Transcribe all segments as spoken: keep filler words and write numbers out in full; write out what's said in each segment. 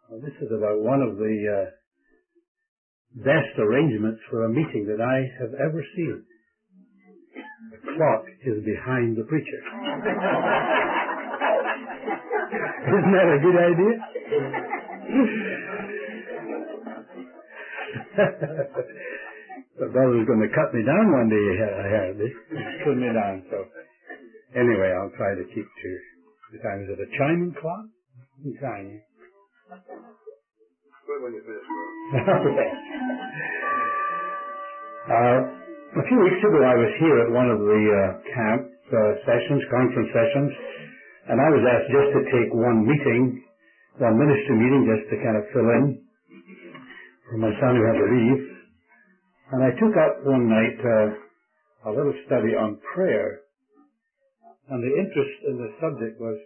Well, this is about one of the uh, best arrangements for a meeting that I have ever seen. The clock is behind the preacher. Isn't that a good idea? The brother's going to cut me down one day, I heard. He cut me down, so anyway, I'll try to keep to the time. Is it a chiming clock? Chiming. Good when you finish. Okay. Uh, a few weeks ago, I was here at one of the uh, camp uh, sessions, conference sessions, and I was asked just to take one meeting, one ministry meeting, just to kind of fill in for my son who had to leave. And I took up one night uh, a little study on prayer, and the interest in the subject was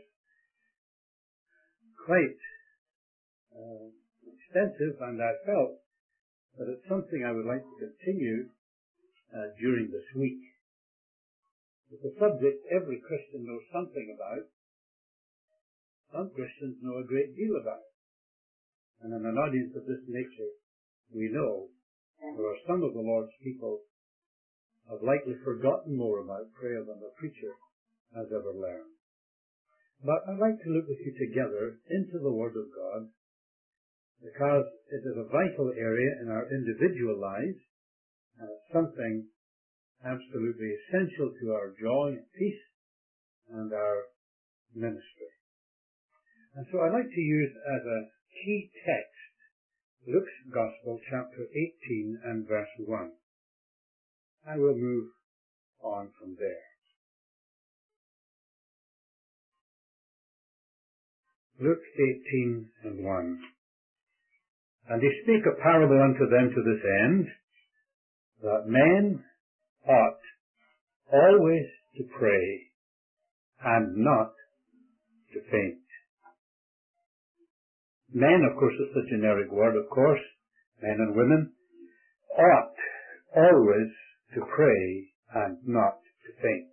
quite uh, extensive, and I felt that it's something I would like to continue uh, during this week. It's a subject every Christian knows something about. Some Christians know a great deal about. And in an audience of this nature, we know there are some of the Lord's people who have likely forgotten more about prayer than the preacher has ever learned. But I'd like to look with you together into the Word of God, because it is a vital area in our individual lives, and it's something absolutely essential to our joy and peace and our ministry. And so I'd like to use as a key text Luke's Gospel, chapter eighteen and verse one. I will move on from there. Luke eighteen and one. And he spake a parable unto them to this end, that men ought always to pray, and not to faint. Men, of course, it's a generic word, of course, men and women, ought always to pray and not to faint.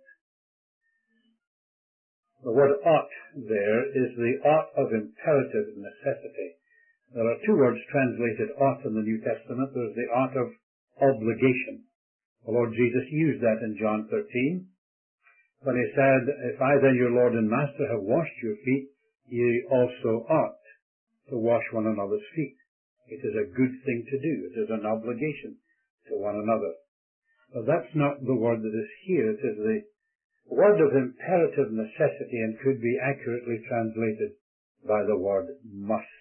The word ought there is the ought of imperative necessity. There are two words translated ought in the New Testament. There's the ought of obligation. The Lord Jesus used that in John thirteen, when he said, If I then, your Lord and Master, have washed your feet, ye also ought to wash one another's feet. It is a good thing to do. It is an obligation to one another. But that's not the word that is here. It is the word of imperative necessity, and could be accurately translated by the word must.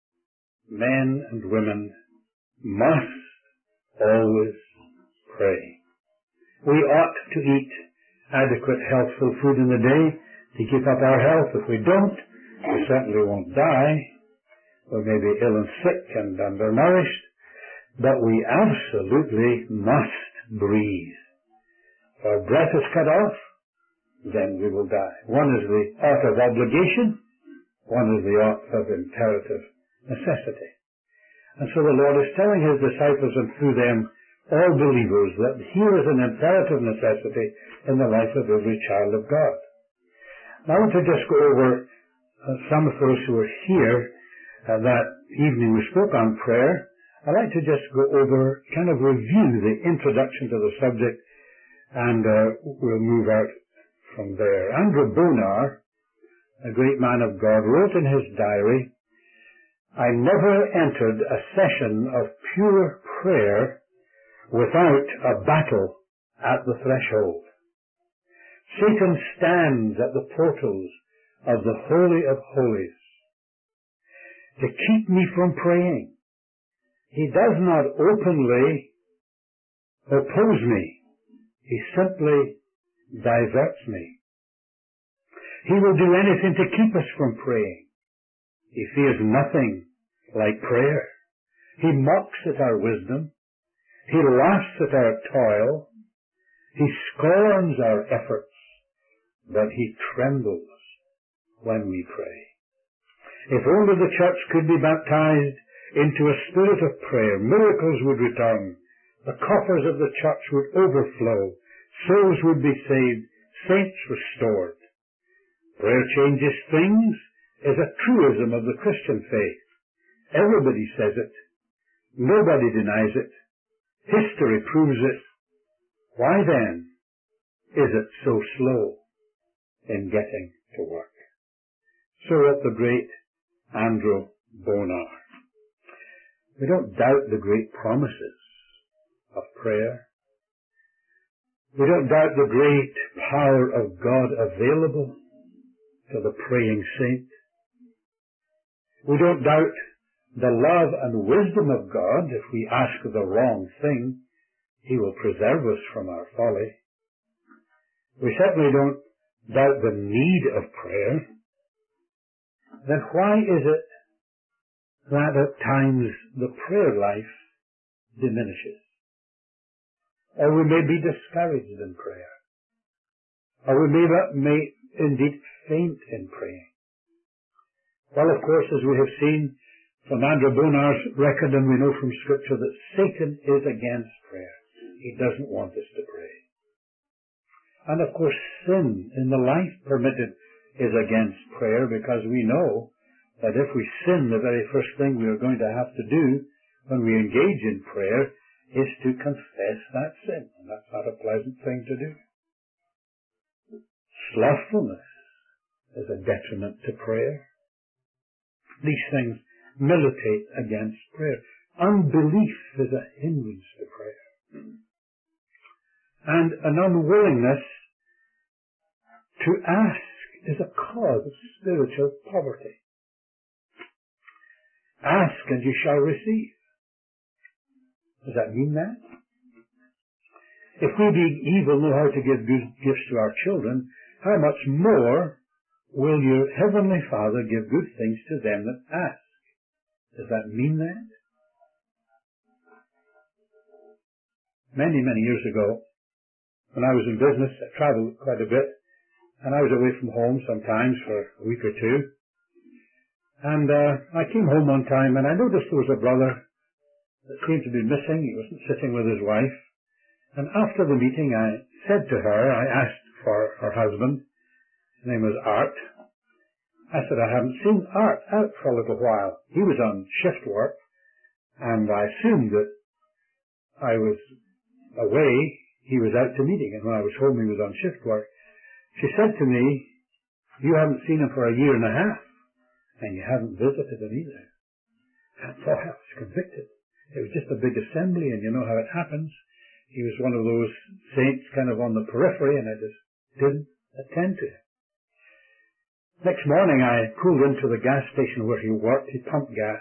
Men and women must always pray. We ought to eat adequate healthful food in the day to keep up our health. If we don't, we certainly won't die. We may be ill and sick and undernourished, but we absolutely must breathe. If our breath is cut off, then we will die. One is the ought of obligation, one is the ought of imperative necessity. And so the Lord is telling his disciples, and through them all believers, that here is an imperative necessity in the life of every child of God. Now I want to just go over uh, some of those who are here. Uh, that evening we spoke on prayer. I'd like to just go over, kind of review the introduction to the subject, and uh, we'll move out from there. Andrew Bonar, a great man of God, wrote in his diary, I never entered a session of pure prayer without a battle at the threshold. Satan stands at the portals of the Holy of Holies to keep me from praying. He does not openly oppose me. He simply diverts me. He will do anything to keep us from praying. He fears nothing like prayer. He mocks at our wisdom. He laughs at our toil. He scorns our efforts, but he trembles when we pray. If only the church could be baptized into a spirit of prayer, miracles would return, the coffers of the church would overflow, souls would be saved, saints restored. Prayer changes things is a truism of the Christian faith. Everybody says it. Nobody denies it. History proves it. Why then is it so slow in getting to work? So wrote the great Andrew Bonar. We don't doubt the great promises of prayer. We don't doubt the great power of God available to the praying saint. We don't doubt the love and wisdom of God. If we ask the wrong thing, He will preserve us from our folly. We certainly don't doubt the need of prayer. Then why is it that at times the prayer life diminishes? Or we may be discouraged in prayer. Or we may, may indeed faint in praying. Well, of course, as we have seen from Andrew Bonar's record, and we know from Scripture that Satan is against prayer. He doesn't want us to pray. And of course, sin in the life permitted is against prayer, because we know that if we sin, the very first thing we are going to have to do when we engage in prayer is to confess that sin. And that's not a pleasant thing to do. Slothfulness is a detriment to prayer. These things militate against prayer. Unbelief is a hindrance to prayer. And an unwillingness to ask is a cause of spiritual poverty. Ask and you shall receive. Does that mean that? If we being evil know how to give good gifts to our children, how much more will your heavenly Father give good things to them that ask? Does that mean that? Many, many years ago, when I was in business, I traveled quite a bit, and I was away from home sometimes for a week or two. And uh, I came home one time, and I noticed there was a brother that seemed to be missing. He wasn't sitting with his wife. And after the meeting, I said to her, I asked for her husband. His name was Art. I said, I haven't seen Art out for a little while. He was on shift work, and I assumed that I was away. He was out to meeting, and when I was home, he was on shift work. She said to me, you haven't seen him for a year and a half, and you haven't visited him either. I thought I was convicted. It was just a big assembly, and you know how it happens. He was one of those saints kind of on the periphery, and I just didn't attend to him. Next morning, I pulled into the gas station where he worked. He pumped gas.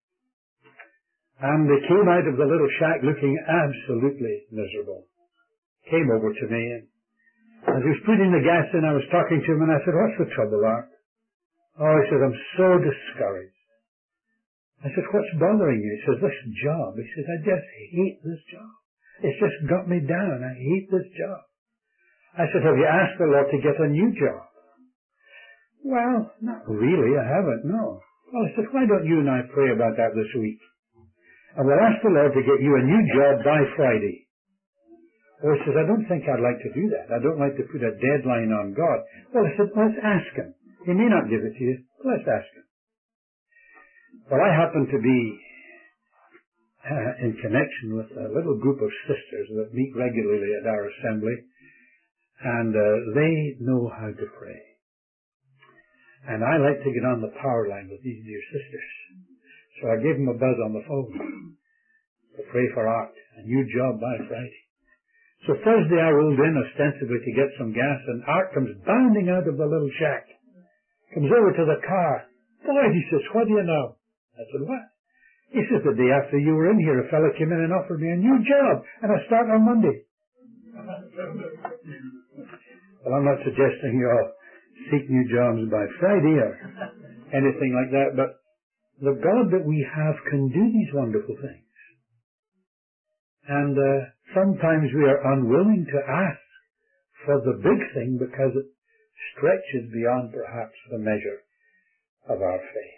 And they came out of the little shack looking absolutely miserable. Came over to me, and as he was putting the gas in, I was talking to him, and I said, what's the trouble, Art? Oh, he said, I'm so discouraged. I said, what's bothering you? He says, this job. He says, I just hate this job. It's just got me down. I hate this job. I said, have you asked the Lord to get a new job? Well, not really. I haven't, no. Well, I said, why don't you and I pray about that this week? And we'll ask the Lord to get you a new job by Friday. Oh, he says, I don't think I'd like to do that. I don't like to put a deadline on God. Well, I said, let's ask him. He may not give it to you. Let's ask him. Well, I happen to be uh, in connection with a little group of sisters that meet regularly at our assembly, and uh, they know how to pray. And I like to get on the power line with these dear sisters. So I gave them a buzz on the phone to pray for Art, a new job by Friday. So Thursday I rolled in ostensibly to get some gas, and Art comes bounding out of the little shack, comes over to the car. Boy, he says, what do you know? I said, what? He says, the day after you were in here, a fellow came in and offered me a new job, and I start on Monday. Well, I'm not suggesting you all seek new jobs by Friday or anything like that, but the God that we have can do these wonderful things. And uh, sometimes we are unwilling to ask for the big thing because it stretches beyond perhaps the measure of our faith.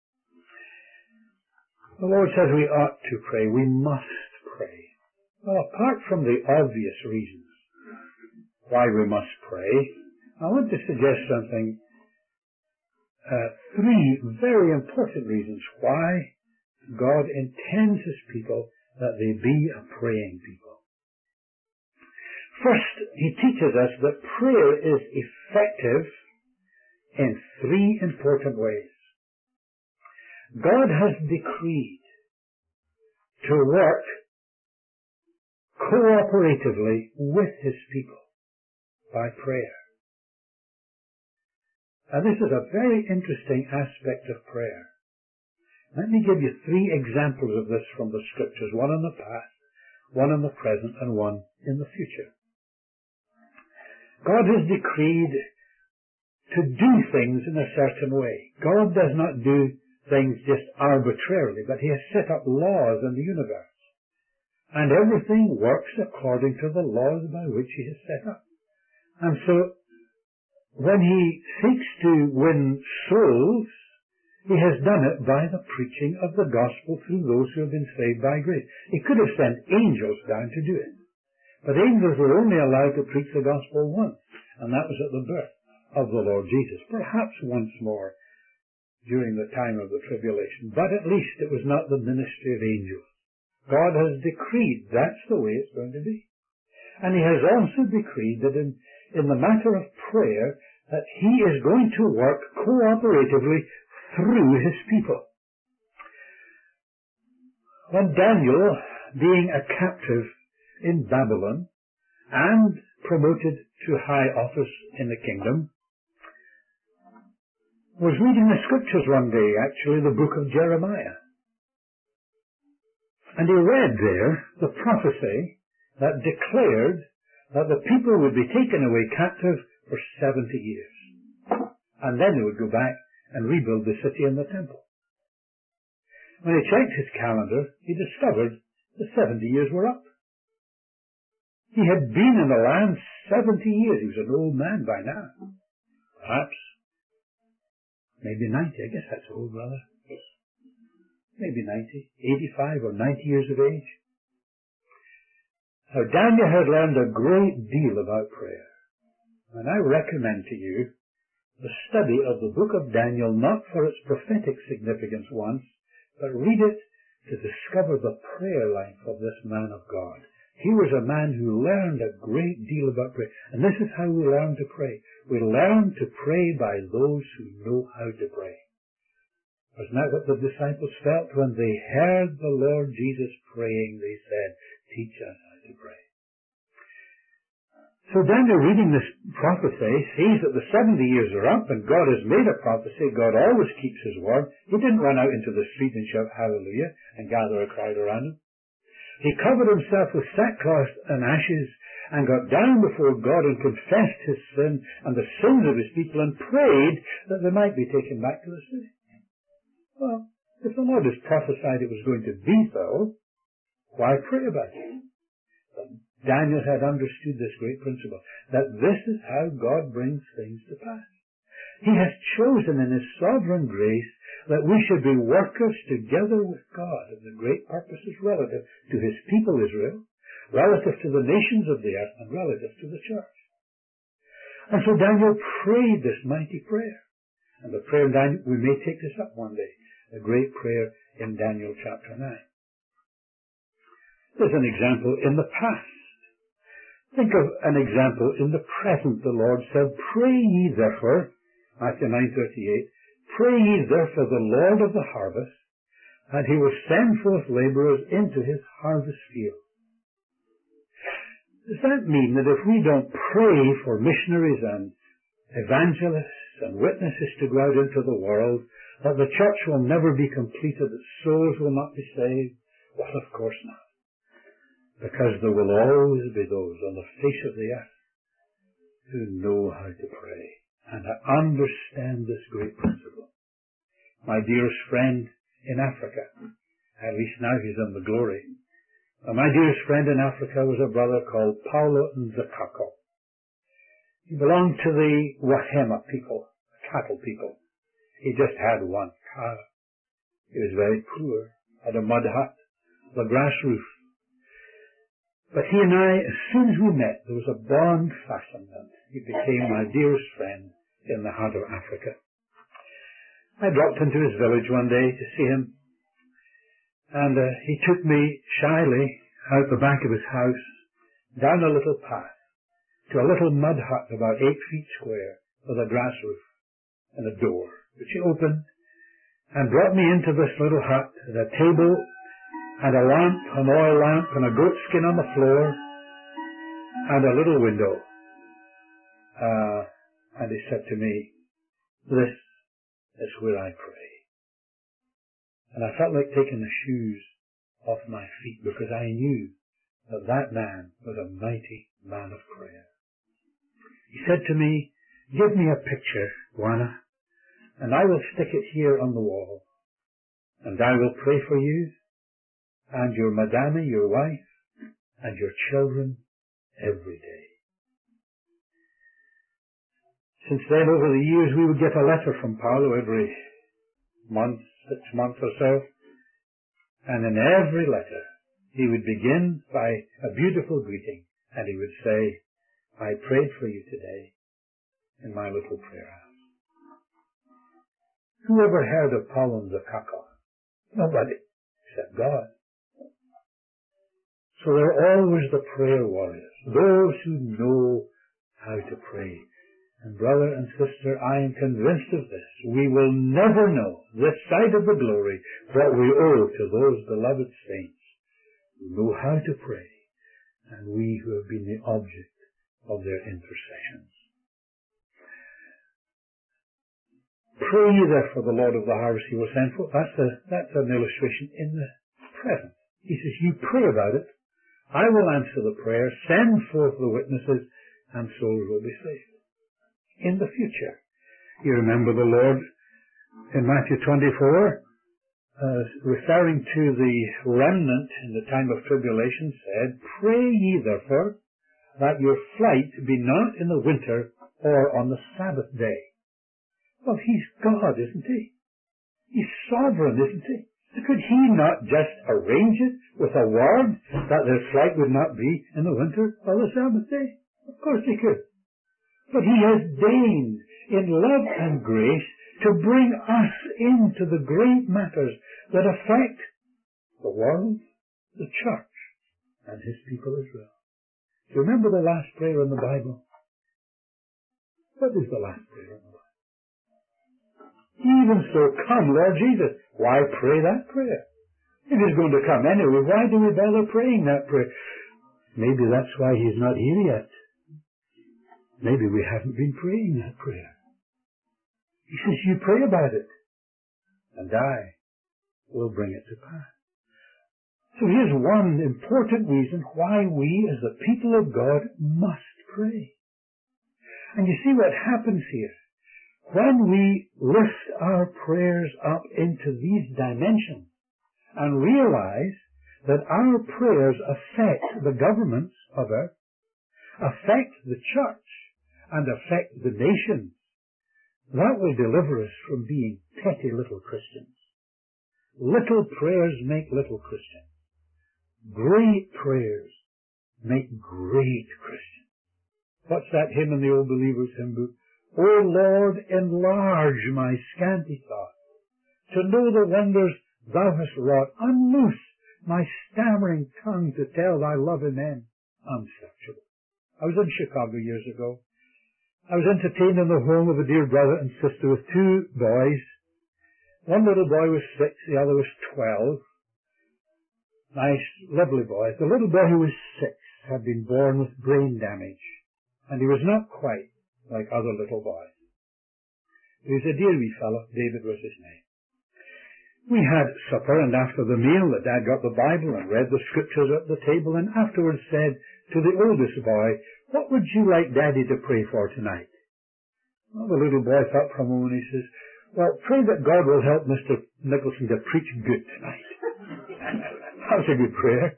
The Lord says we ought to pray. We must pray. Well, apart from the obvious reasons why we must pray, I want to suggest something, uh, three very important reasons why God intends his people that they be a praying people. First, he teaches us that prayer is effective in three important ways. God has decreed to work cooperatively with his people by prayer. And this is a very interesting aspect of prayer. Let me give you three examples of this from the Scriptures, one in the past, one in the present, and one in the future. God has decreed to do things in a certain way. God does not do things just arbitrarily, but he has set up laws in the universe. And everything works according to the laws by which he has set up. And so, when he seeks to win souls, he has done it by the preaching of the gospel through those who have been saved by grace. He could have sent angels down to do it. But angels were only allowed to preach the gospel once, and that was at the birth of the Lord Jesus. Perhaps once more during the time of the tribulation, but at least it was not the ministry of angels. God has decreed that's the way it's going to be. And he has also decreed that in, in the matter of prayer, that he is going to work cooperatively through his people. When Daniel, being a captive in Babylon and promoted to high office in the kingdom, was reading the Scriptures one day, actually the book of Jeremiah. And he read there the prophecy that declared that the people would be taken away captive for seventy years. And then they would go back and rebuild the city and the temple. When he checked his calendar, he discovered the seventy years were up. He had been in the land seventy years. He was an old man by now. Perhaps. Maybe ninety. I guess that's old, brother. Maybe ninety. eighty-five or ninety years of age. Now, Daniel had learned a great deal about prayer. And I recommend to you the study of the book of Daniel, not for its prophetic significance once, but read it to discover the prayer life of this man of God. He was a man who learned a great deal about prayer. And this is how we learn to pray. We learn to pray by those who know how to pray. Wasn't that what the disciples felt when they heard the Lord Jesus praying? They said, teach us how to pray. So Daniel, reading this prophecy, sees that the seventy years are up and God has made a prophecy. God always keeps his word. He didn't run out into the street and shout hallelujah and gather a crowd around him. He covered himself with sackcloth and ashes and got down before God and confessed his sin and the sins of his people and prayed that they might be taken back to the city. Well, if the Lord has prophesied it was going to be so, why pray about it? But Daniel had understood this great principle, that this is how God brings things to pass. He has chosen in his sovereign grace that we should be workers together with God in the great purposes relative to his people Israel, relative to the nations of the earth, and relative to the church. And so Daniel prayed this mighty prayer. And the prayer in Daniel, we may take this up one day, the great prayer in Daniel chapter nine. There's an example in the past. Think of an example in the present. The Lord said, pray ye therefore, Matthew nine thirty-eight, pray ye therefore the Lord of the harvest, and he will send forth laborers into his harvest field. Does that mean that if we don't pray for missionaries and evangelists and witnesses to go out into the world, that the church will never be completed, that souls will not be saved? Well, of course not. Because there will always be those on the face of the earth who know how to pray and understand this great principle. My dearest friend in Africa, at least now he's in the glory, and my dearest friend in Africa was a brother called Paulo Nzakako. He belonged to the Wahema people, the cattle people. He just had one cow. He was very poor, had a mud hut, a grass roof. But he and I, as soon as we met, there was a bond fastened, and he became my dearest friend in the heart of Africa. I dropped into his village one day to see him, And uh, he took me shyly out the back of his house, down a little path, to a little mud hut about eight feet square, with a grass roof and a door, which he opened, and brought me into this little hut, with a table, and a lamp, an oil lamp, and a goat skin on the floor, and a little window. Uh, and he said to me, "This is where I pray." And I felt like taking the shoes off my feet, because I knew that that man was a mighty man of prayer. He said to me, "Give me a picture, Juana, and I will stick it here on the wall, and I will pray for you, and your madame, your wife, and your children every day." Since then, over the years, we would get a letter from Paulo every month, six months or so, and in every letter, he would begin by a beautiful greeting, and he would say, "I prayed for you today in my little prayer house." Who ever heard of Paulo Zakaka? Nobody, except God. So there are always the prayer warriors, those who know how to pray. And brother and sister, I am convinced of this. We will never know, this side of the glory, what we owe to those beloved saints who know how to pray, and we who have been the object of their intercessions. Pray ye therefore the Lord of the harvest he will send forth. That's, a, that's an illustration in the present. He says, you pray about it, I will answer the prayer, send forth the witnesses, and souls will be saved. In the future. You remember the Lord in Matthew twenty-four, uh, referring to the remnant in the time of tribulation, said, "Pray ye therefore that your flight be not in the winter or on the Sabbath day." Well, he's God, isn't he? He's sovereign, isn't he? Could he not just arrange it with a word that their flight would not be in the winter or the Sabbath day? Of course he could. But he has deigned in love and grace to bring us into the great matters that affect the world, the church, and his people Israel. Do you remember the last prayer in the Bible? What is the last prayer in the Bible? Even so, come, Lord Jesus. Why pray that prayer? If he's going to come anyway, why do we bother praying that prayer? Maybe that's why he's not here yet. Maybe we haven't been praying that prayer. He says, you pray about it, and I will bring it to pass. So here's one important reason why we, as the people of God, must pray. And you see what happens here. When we lift our prayers up into these dimensions and realize that our prayers affect the governments of earth, affect the church, and affect the nations, that will deliver us from being petty little Christians. Little prayers make little Christians. Great prayers make great Christians. What's that hymn in the Old Believers hymn book? O Lord, enlarge my scanty thought, to know the wonders thou hast wrought. Unloose my stammering tongue to tell thy love in men unsearchable. I was in Chicago years ago. I was entertained in the home of a dear brother and sister with two boys. One little boy was six, the other was twelve. Nice, lovely boys. The little boy who was six had been born with brain damage, and he was not quite like other little boys. He was a dear wee fellow. David was his name. We had supper, and after the meal, the dad got the Bible and read the scriptures at the table, and afterwards said to the oldest boy, "What would you like Daddy to pray for tonight?" Well, the little boy thought for a moment. He says, "Well, pray that God will help Mister Nicholson to preach good tonight." That was a good prayer.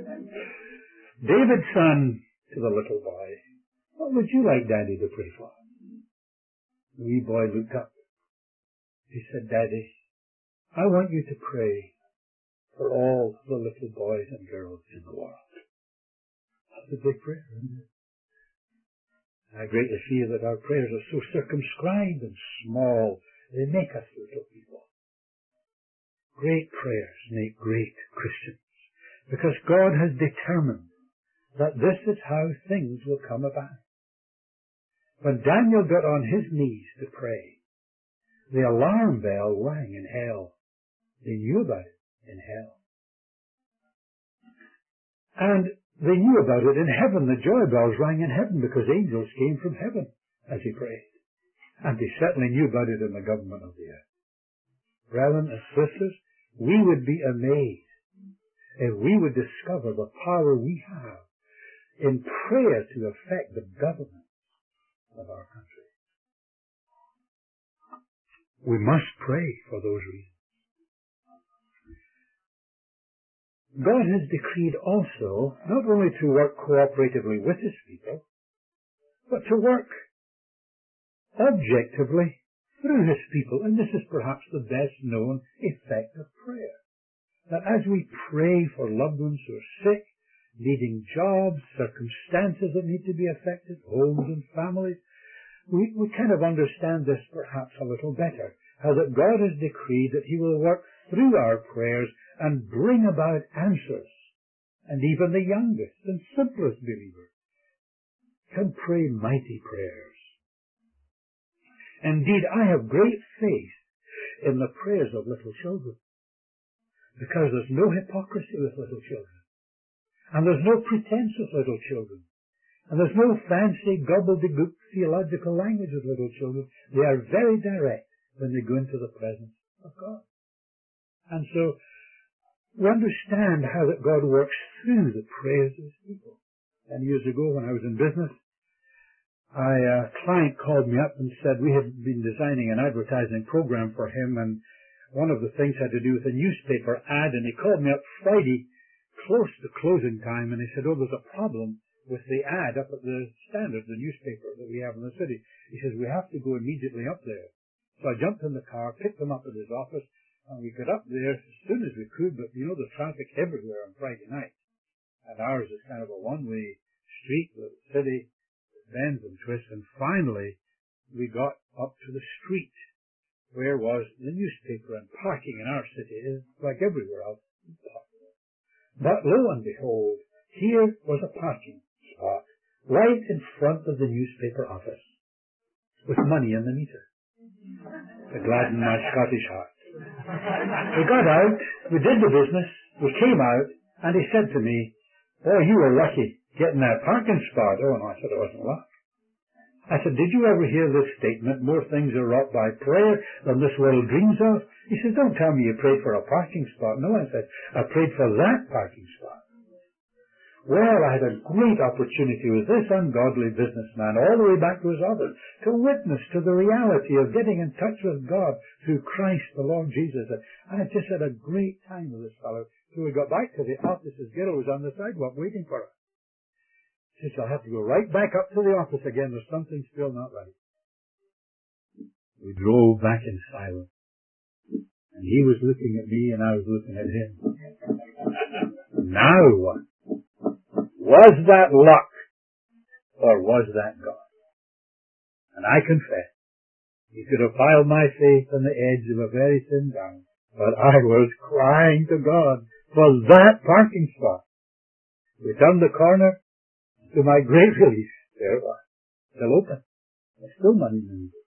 David's son to the little boy, "What would you like Daddy to pray for?" The wee boy looked up. He said, "Daddy, I want you to pray for all the little boys and girls in the world." That's a big prayer, isn't it? I greatly fear that our prayers are so circumscribed and small, they make us little people. Great prayers make great Christians, because God has determined that this is how things will come about. When Daniel got on his knees to pray, the alarm bell rang in hell. They knew about it in hell. And they knew about it in heaven. The joy bells rang in heaven because angels came from heaven as he prayed. And they certainly knew about it in the government of the earth. Brethren and sisters, we would be amazed if we would discover the power we have in prayer to affect the government of our country. We must pray for those reasons. God has decreed also not only to work cooperatively with his people, but to work objectively through his people. And this is perhaps the best known effect of prayer. That as we pray for loved ones who are sick, needing jobs, circumstances that need to be affected, homes and families, we, we kind of understand this perhaps a little better. How that God has decreed that he will work through our prayers and bring about answers. And even the youngest and simplest believer can pray mighty prayers. Indeed, I have great faith in the prayers of little children, because there's no hypocrisy with little children, and there's no pretense with little children, and there's no fancy gobbledygook theological language with little children. They are very direct when they go into the presence of God. And so we understand how that God works through the prayers of his people. And years ago when I was in business, I, a client called me up and said we had been designing an advertising program for him, and one of the things had to do with a newspaper ad, and he called me up Friday close to closing time, and he said, oh, there's a problem with the ad up at the Standard, the newspaper that we have in the city. He says, we have to go immediately up there. So I jumped in the car, picked him up at his office, and we got up there as soon as we could, but you know the traffic everywhere on Friday night. And ours is kind of a one-way street with the city, bends and twists, and finally we got up to the street where was the newspaper, and parking in our city is like everywhere else. But lo and behold, here was a parking spot right in front of the newspaper office with money in the meter to gladden my Scottish heart. We got out, we did the business, we came out, and he said to me, oh, you were lucky getting that parking spot. Oh, no, I said, I wasn't lucky. I said, did you ever hear this statement, more things are wrought by prayer than this world dreams of? He said, don't tell me you prayed for a parking spot. No, I said, I prayed for that parking spot. Well, I had a great opportunity with this ungodly businessman all the way back to his office to witness to the reality of getting in touch with God through Christ the Lord Jesus. And I just had a great time with this fellow. So we got back to the office. His girl was on the sidewalk waiting for us. She said, I'll have to go right back up to the office again. There's something still not right. We drove back in silence. And he was looking at me and I was looking at him. Now what? Was that luck or was that God? And I confess, you could have piled my faith on the edge of a very thin down, but I was crying to God for that parking spot. We turned the corner. To my great relief, there it was. Still open. There's still money in it.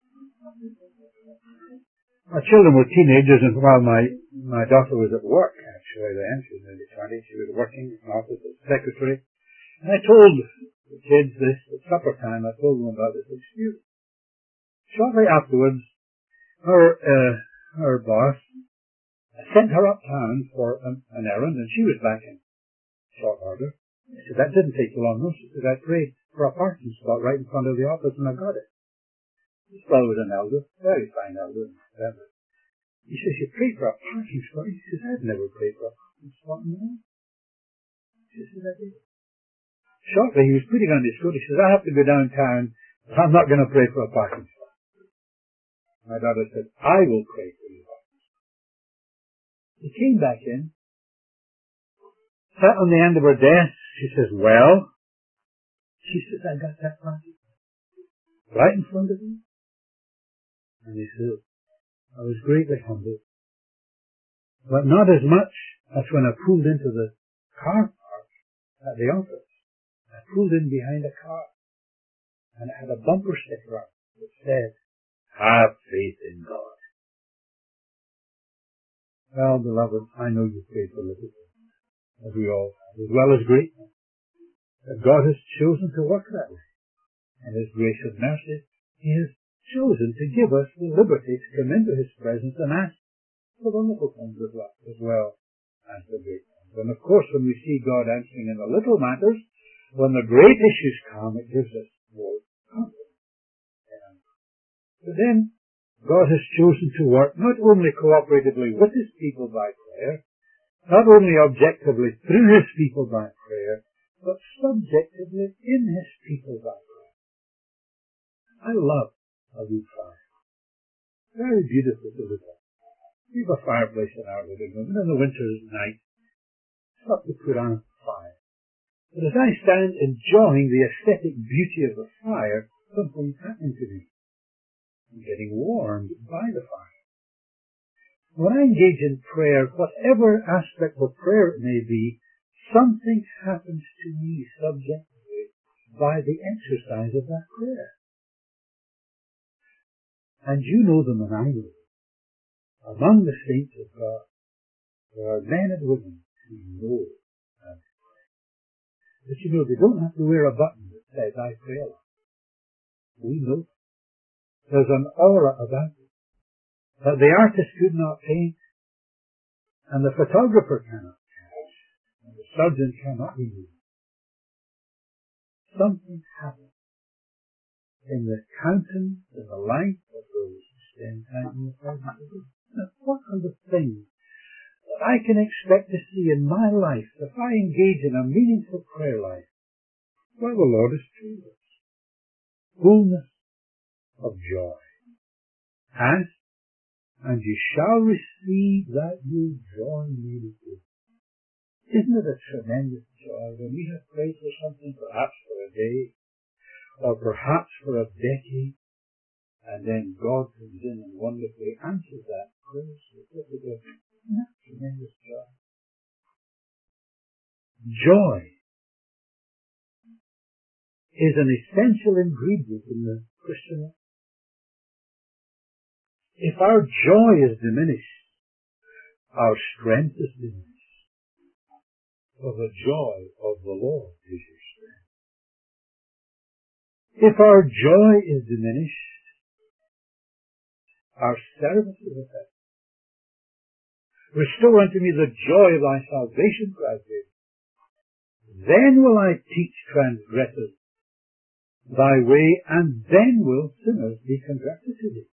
My children were teenagers, and while my, my daughter was at work, actually then, she was nearly twenty, she was working in an office as secretary. And I told the kids this at supper time. I told them about this experience. Shortly afterwards, her, uh, her boss sent her uptown for an, an errand, and she was back in short order. I said, that didn't take long. No, she said, I prayed for a parking spot right in front of the office and I got it. This fellow was an elder, very fine elder. He says, you prayed for a parking spot? He says, I've never prayed for a parking spot in my life. She says, I did. Shortly, he was putting on his coat. He says, I have to go downtown. I'm not going to pray for a parking spot. My daughter said, I will pray for you. He came back in, sat on the end of her desk. She says, well, she says, I got that parking right in front of me. And he said, I was greatly humbled. but not as much as when I pulled into the car park at the office. I pulled in behind a car, and it had a bumper sticker up that said, "Have faith in God." Well, beloved, I know you prayed for little things, as we all have, as well as great ones. But God has chosen to work that way. In His grace and mercy, He has chosen to give us the liberty to come into His presence and ask for the little things of life as well as the great ones. And of course, when we see God answering in the little matters, when the great issues come, it gives us more confidence. But then, God has chosen to work not only cooperatively with His people by prayer, not only objectively through His people by prayer, but subjectively in His people by prayer. I love a wood fire. Very beautiful to look at. We have a fireplace in our living room, and in the winter's night, it's up to put on a fire. But as I stand enjoying the aesthetic beauty of the fire, something's happening to me. I'm getting warmed by the fire. When I engage in prayer, whatever aspect of prayer it may be, something happens to me subjectively by the exercise of that prayer. And you know them and I know them. Among the saints of God, there are men and women who know how to pray. But you know, they don't have to wear a button that says, "I pray a lot." We know. There's an aura about it that the artist could not paint, and the photographer cannot catch, and the surgeon cannot remove. Something happens in the countenance and the life of those who spend time in the presence of God. Now, what are the things that I can expect to see in my life if I engage in a meaningful prayer life? Well, the Lord has told us. Fullness of joy. Ask, and you shall receive that your joy may be full. Isn't it a tremendous joy when we have prayed for something, perhaps for a day, or perhaps for a decade, and then God comes in and wonderfully answers that prayer? Isn't that tremendous joy? Joy is an essential ingredient in the Christian life. If our joy is diminished, our strength is diminished. For the joy of the Lord is your strength. If our joy is diminished, our service is affected. Restore unto me the joy of thy salvation, cried David. Then will I teach transgressors thy way, and then will sinners be converted to thee.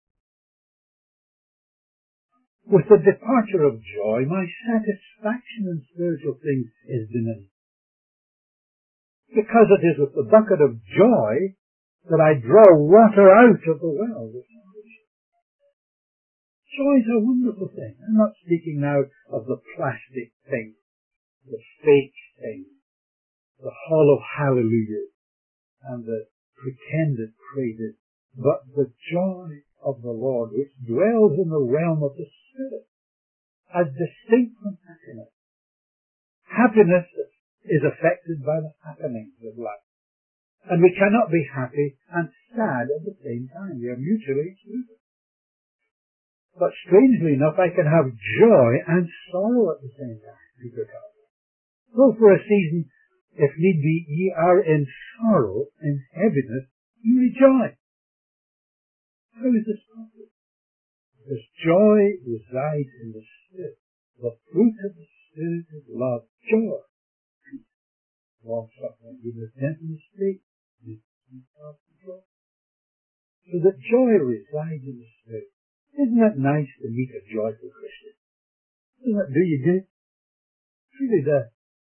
With the departure of joy, my satisfaction in spiritual things is diminished. Because it is with the bucket of joy that I draw water out of the well of salvation. Joy is a wonderful thing. I'm not speaking now of the plastic thing, the fake thing, the hollow hallelujah, and the pretended praises, but the joy of the Lord, which dwells in the realm of the Spirit, as distinct from happiness. Happiness is affected by the happenings of life. And we cannot be happy and sad at the same time. They are mutually exclusive. But strangely enough, I can have joy and sorrow at the same time, Peter tells us. Though for a season, if need be, ye are in sorrow, in heaviness, you rejoice. How is this possible? Because joy resides in the Spirit. The fruit of the Spirit is love, joy, peace, long-suffering, goodness, gentleness, faith, and self-control. So that joy resides in the Spirit. Isn't that nice to meet a joyful Christian? Doesn't that do you good? It really does.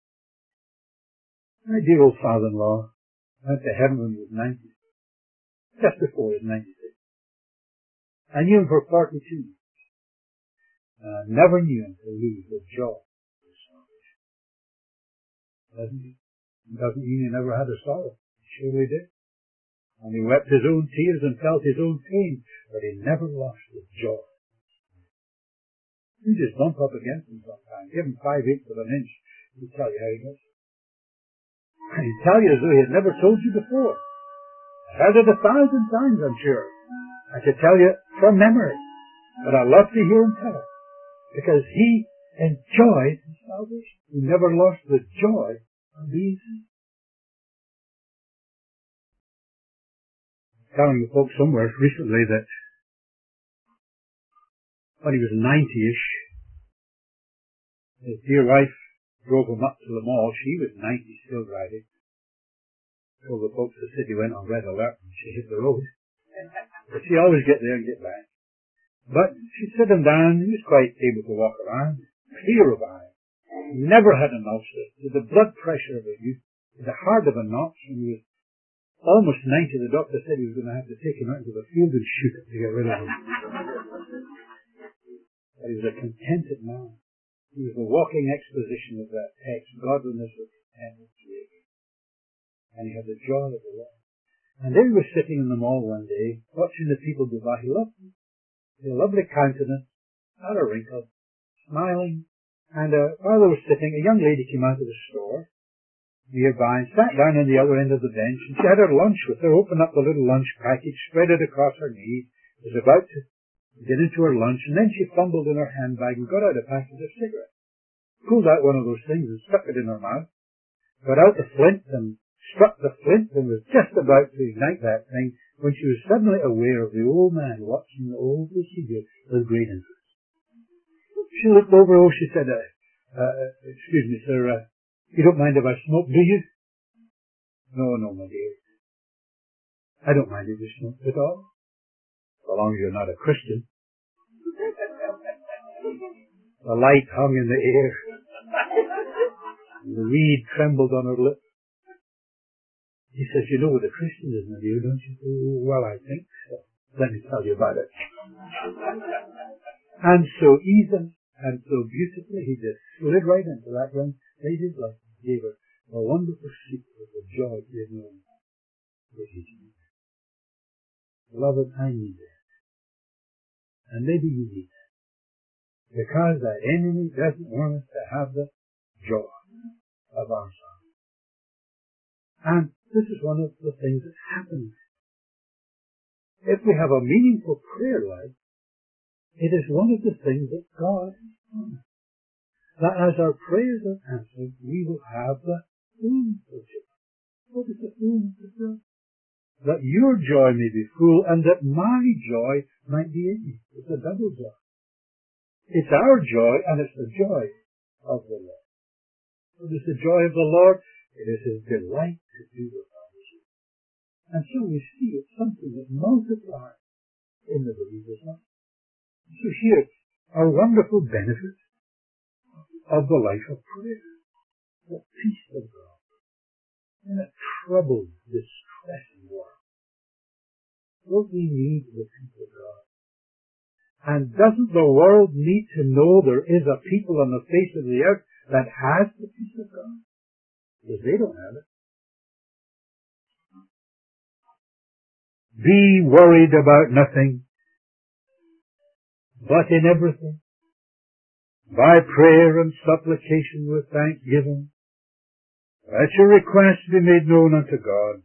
My dear old father-in-law went to heaven when he was ninety, just before he was ninety-six. I knew him for forty-two years. Uh, never knew him to lose the joy of his salvation. Doesn't he? It doesn't mean he never had a sorrow. He surely did. And he wept his own tears and felt his own pain, but he never lost the joy. You just bump up against him sometimes. Give him five eighths of an inch. He'll tell you how he does. And he'll tell you as though he had never told you before. I've heard it a thousand times, I'm sure. I could tell you from memory. But I love to hear him tell it. Because he enjoys his salvation. He never lost the joy of being saved. Telling the folks somewhere recently that when he was ninety-ish, his dear wife drove him up to the mall. She was ninety, still driving. Told the folks the city went on red alert when she hit the road. But she always get there and get back. But she'd sit him down. He was quite able to walk around, clear of eye. Never had an ulcer. With the blood pressure of a youth, with the heart of a notch, and he was almost ninety. The doctor said he was going to have to take him out into the field and shoot him to get rid of him. But he was a contented man. He was a walking exposition of that text, godliness with contentment. And he had the joy of the Lord. And there he was sitting in the mall one day, watching the people go by. He loved them. He had a lovely countenance, not a wrinkle, smiling. And uh, while they were sitting, a young lady came out of the store nearby and sat down on the other end of the bench, and she had her lunch with her, opened up the little lunch package, spread it across her knee, was about to get into her lunch, and then she fumbled in her handbag and got out a package of cigarettes, pulled out one of those things and stuck it in her mouth, got out the flint and struck the flint and was just about to ignite that thing when she was suddenly aware of the old man watching all that she did with great interest. She looked over, oh, she said, uh, uh, excuse me, sir, uh, you don't mind if I smoke, do you? No, no, my dear. I don't mind if you smoke at all, so long as you're not a Christian. The light hung in the air, and the weed trembled on her lips. He says, you know what a Christian is, my dear, don't you? Oh, well, I think so. Let me tell you about it. And so easily and so beautifully, he just slid right into that young lady's life and gave her a wonderful secret of the joy he had known with his youth. Beloved, I need that. And maybe you need that. Because that enemy doesn't want us to have the joy of our salvation. And this is one of the things that happens. If we have a meaningful prayer life, it is one of the things that God has promised. That as our prayers are answered, we will have the fullness of joy. What is the fullness of joy? That your joy may be full and that my joy might be in you. It's a double joy. It's our joy and it's the joy of the Lord. What is the joy of the Lord? It is his delight to do the Father's will. And so we see it's something that multiplies in the believer's life. So here are wonderful benefits of the life of prayer. The peace of God in a troubled, distressing world. What we need the peace of God. And doesn't the world need to know there is a people on the face of the earth that has the peace of God? Because they don't have it. Be worried about nothing, but in everything, by prayer and supplication with thanksgiving, let your requests be made known unto God.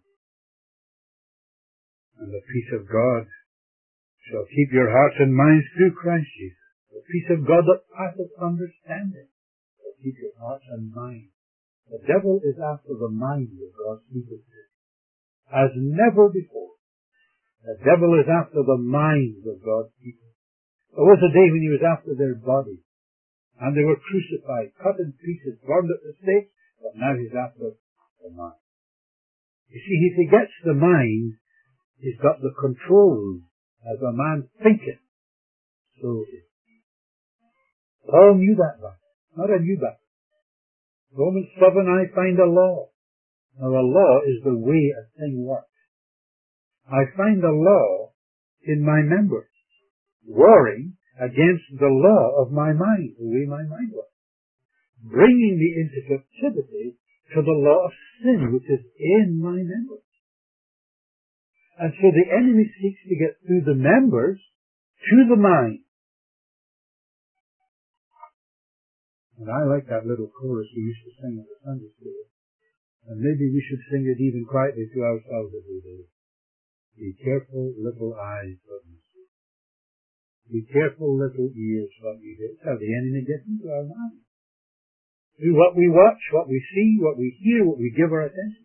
And the peace of God shall keep your hearts and minds through Christ Jesus. The peace of God that passeth understanding shall keep your hearts and minds. The devil is after the mind of God's people today, as never before. The devil is after the minds of God's people. There was a day when he was after their bodies, and they were crucified, cut in pieces, burned at the stake, but now he's after the mind. You see, if he gets the mind, he's got the control. As a man thinketh, so is he. Paul knew that battle. Not a new battle. Romans seven, I find a law. Now a law is the way a thing works. I find a law in my members, warring against the law of my mind, the way my mind works, bringing me into captivity to the law of sin which is in my members. And so the enemy seeks to get through the members to the mind. And I like that little chorus we used to sing at the Sunday school. And maybe we should sing it even quietly to ourselves every day. Be careful, little eyes, what you see. Be careful, little ears, what you hear. That's how the enemy gets into our minds. Through what we watch, what we see, what we hear, what we give our attention.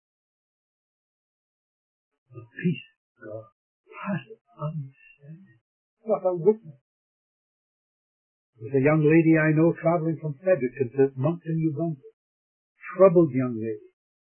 The peace of God, passive understanding. What a witness. There's a young lady I know traveling from Fredericton to Moncton, Uganda. Troubled young lady.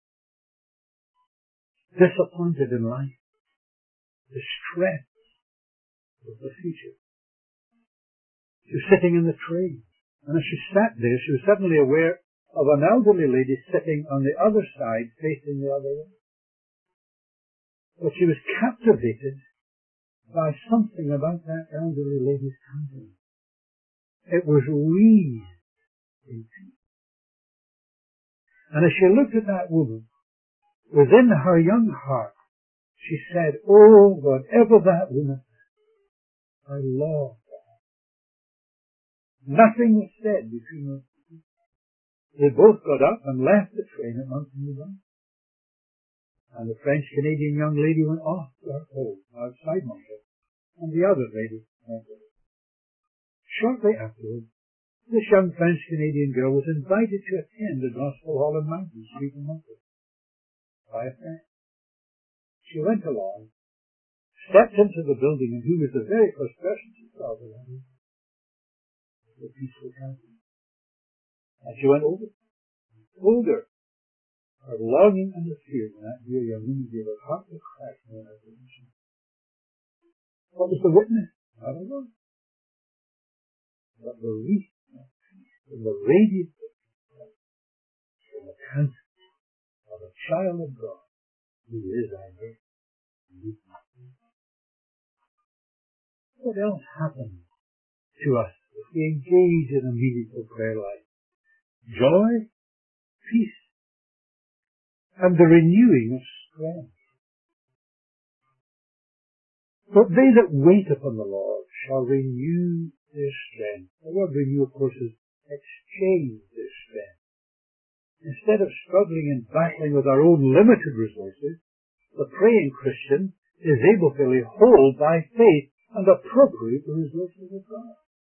Disappointed in life. The stress of the future. She was sitting in the train. And as she sat there, she was suddenly aware of an elderly lady sitting on the other side, facing the other way. But she was captivated by something about that elderly lady's countenance. It was wreathed in peace. And as she looked at that woman, within her young heart, she said, "Oh, whatever that woman said, I love that." Nothing was said between us. They both got up and left the train at Moncton, Uganda. And the French-Canadian young lady went off to her home outside Moncton, and the other lady went away. Shortly afterwards, this young French-Canadian girl was invited to attend the Gospel Hall in Mountain Street in Moncton by a friend. She went along, stepped into the building, and who was the very first person she saw there? The peaceful countenance. And she went over, told her her longing and the fear in that dear young woman gave her heart to crack in her position. What was the witness? I don't know. But the wreath of peace and the radiance of peace from the countenance of a child of God who is our God. What else happens to us if we engage in a meaningful prayer life? Joy, peace, and the renewing of strength. But they that wait upon the Lord shall renew their strength. The word renew, of course, is exchange their strength. Instead of struggling and battling with our own limited resources, the praying Christian is able to lay hold by faith and appropriate the resources of God.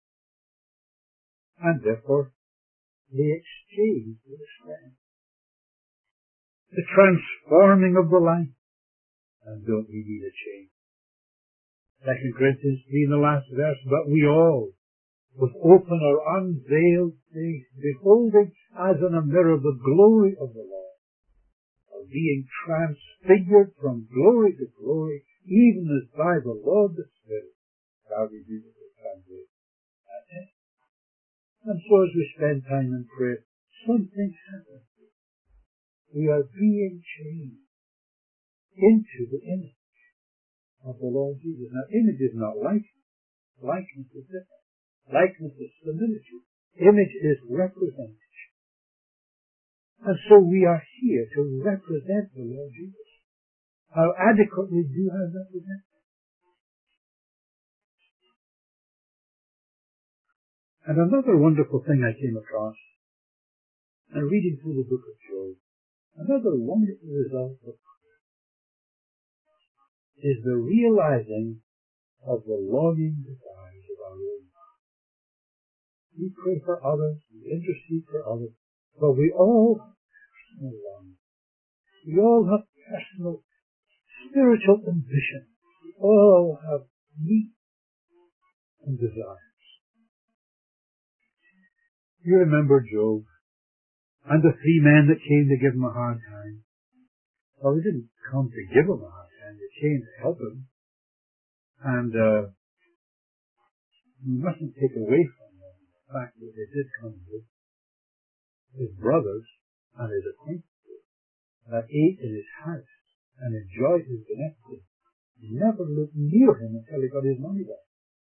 And therefore, they exchange their strength. The transforming of the life. And don't we need a change? Second Corinthians three in the last verse, but we all, with open or unveiled face, beholding as in a mirror the glory of the Lord, are being transfigured from glory to glory, even as by the Lord the Spirit, shall we be translated. That's it. And so as we spend time in prayer, something happens. We are being changed into the image of the Lord Jesus. Now, image is not likeness. Likeness is different. Likeness is similitude. Image is representation. And so we are here to represent the Lord Jesus. How adequately do I represent him? And another wonderful thing I came across, and reading through the book of Job, another wonderful result of prayer is the realizing of the longing desires of our own heart. We pray for others, we intercede for others, but we all have personal longing. We all have personal spiritual ambition. We all have needs and desires. You remember Job and the three men that came to give him a hard time. Well, they didn't come to give him a hard time. They came to help him. And uh, we mustn't take away from them the fact that they did come with his brothers and his acquaintances that ate in his house and enjoyed his benevolence. He never looked near him until he got his money back.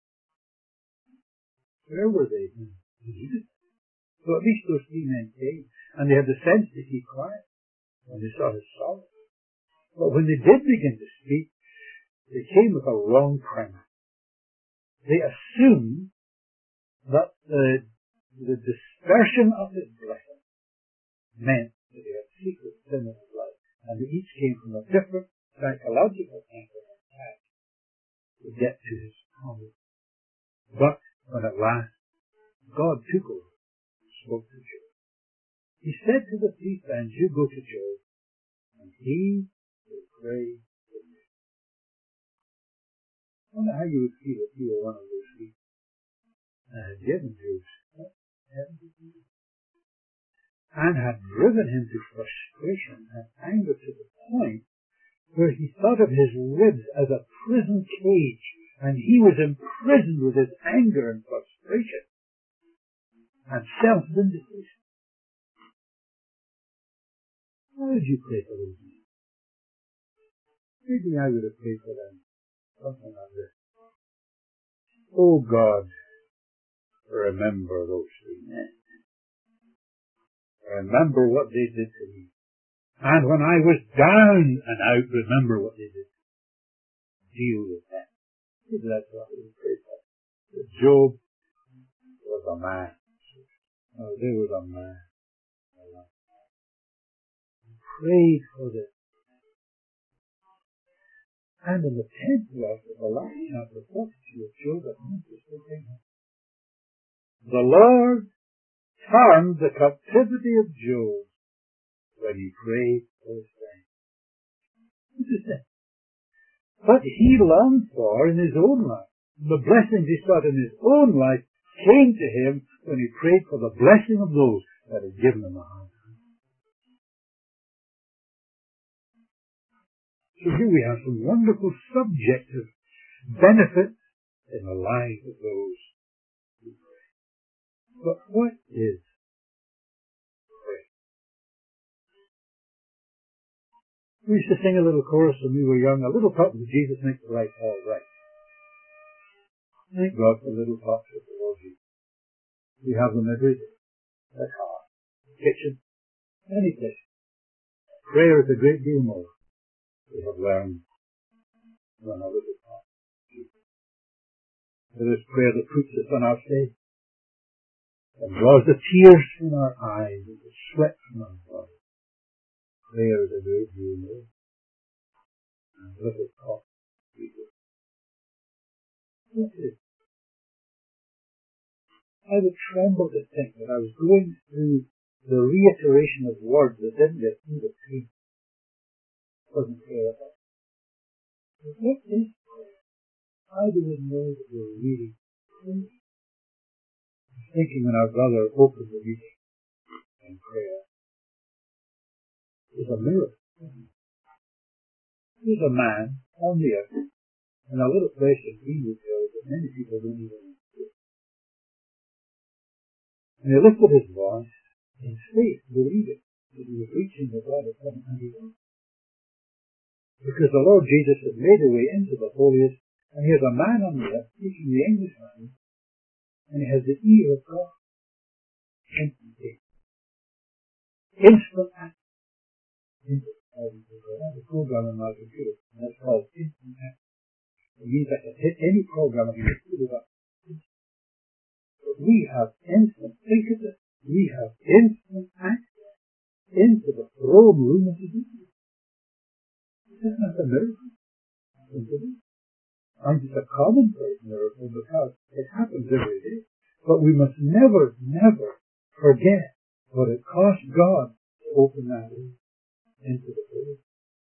Where were they when he needed them? So at least those three men came, and they had the sense to keep quiet when they saw his sorrow. But when they did begin to speak, they came with a wrong premise. They assumed that the the dispersion of his blessing meant that he had secret sin in his life, and that each came from a different psychological angle of attack to get to his promise. But when at last God took over and spoke to Job, he said to the three friends, you go to Job, and he will pray for you. I wonder how you would feel if you were one of those people and had given Job and had driven him to frustration and anger to the point where he thought of his ribs as a prison cage, and he was imprisoned with his anger and frustration and self-vindication. How would you pray for those men? Maybe I would have prayed for them. Something like this. Oh God, remember those three men. Remember what they did to me. And when I was down and out, remember what they did. Deal with that. Maybe that's what we pray for. But Job was a man. Oh, there was a man. He prayed for them. And in the tenth verse of the last chapter, forty-two of Job, the Lord turned the captivity of Job when he prayed for his friends. What is that? What he longed for in his own life, the blessings he sought in his own life, came to him when he prayed for the blessing of those that had given him a hard time. So here we have some wonderful subjective benefits in the lives of those who pray. But what is prayer? We used to sing a little chorus when we were young, a little talk with Jesus makes the right all right. Thank God for little talks with the Lord Jesus. We have them every day. At home, kitchen, any place. Prayer is a great deal more. We have learned from a little talk. There is prayer that puts us on our face and draws the tears from our eyes and the sweat from our body. Prayer is a great deal more. And little talk. What is it? I would tremble to think that I was going through the reiteration of words that didn't get through the tree. Wasn't prayer at all. What is prayer? How do we know that we're really praying? I was thinking when our brother opened the meeting in prayer, it was a miracle. There's a man on the earth in a little place in Greenwoodville that many people don't even know. And he lifted his voice in faith, believing that he was reaching the God of heaven, and he was. Because the Lord Jesus had made a way into the holiest, and here's a man on the earth speaking the English language, and he has the ear of God. Instant faith. Instant act. Instant act. I have a program on my computer, and that's called instant act. It means I can hit any program and just put it up. We have instant, think of it, we have instant access into the throne room of the Jesus. Isn't that a miracle? And it's a commonplace miracle because it happens every day. But we must never, never forget what it cost God to open that way into the throne.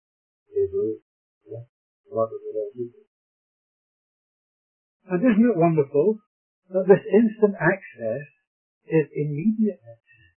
And isn't it wonderful that this instant access is immediate access?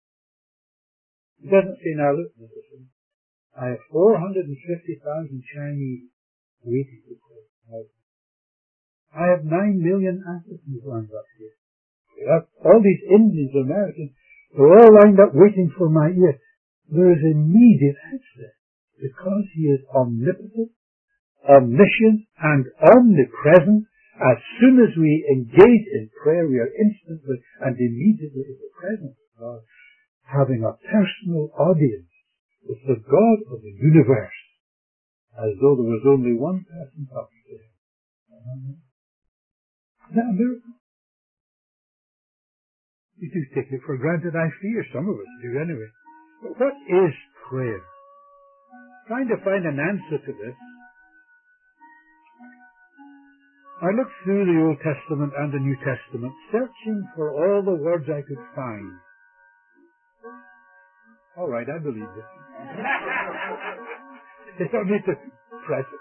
It doesn't say, now look, I have four hundred fifty thousand Chinese waiting to call. I have nine million Africans lined up here. We have all these Indians, Americans, they're all lined up waiting for my ear. There is immediate access because he is omnipotent, omniscient, and omnipresent. As soon as we engage in prayer, we are instantly and immediately in the presence of God, having a personal audience with the God of the universe, as though there was only one person talking to him. Is that a miracle? You do take it for granted, I fear. Some of us do anyway. But what is prayer? Trying to find an answer to this, I looked through the Old Testament and the New Testament, searching for all the words I could find. All right, I believe it. You don't need to press it.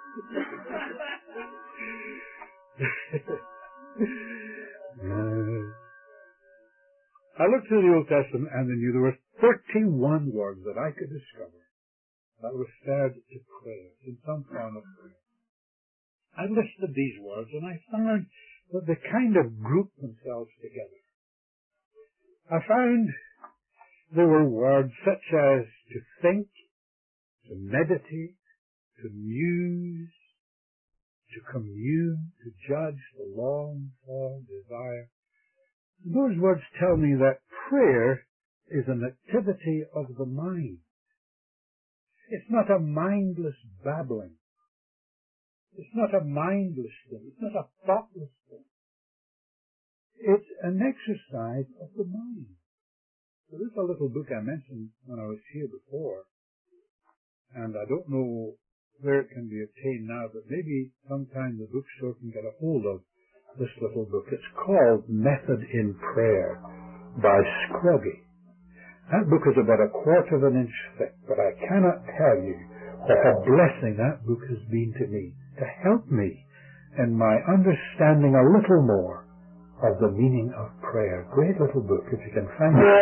uh, I looked through the Old Testament and the New. There were thirty-one words that I could discover that referred to prayer, in some form of prayer. I listed these words and I found that they kind of grouped themselves together. I found there were words such as to think, to meditate, to muse, to commune, to judge, to long for, desire. Those words tell me that prayer is an activity of the mind. It's not a mindless babbling. It's not a mindless thing. It's not a thoughtless thing. It's an exercise of the mind. So this is a little book I mentioned when I was here before, and I don't know where it can be obtained now, but maybe sometime the bookstore can get a hold of this little book. It's called Method in Prayer by Scroggie. That book is about a quarter of an inch thick, but I cannot tell you what a blessing that book has been to me, to help me in my understanding a little more of the meaning of prayer. Great little book, if you can find it.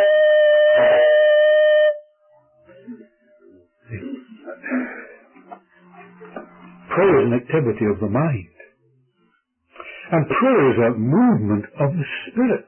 Prayer is an activity of the mind. And prayer is a movement of the Spirit.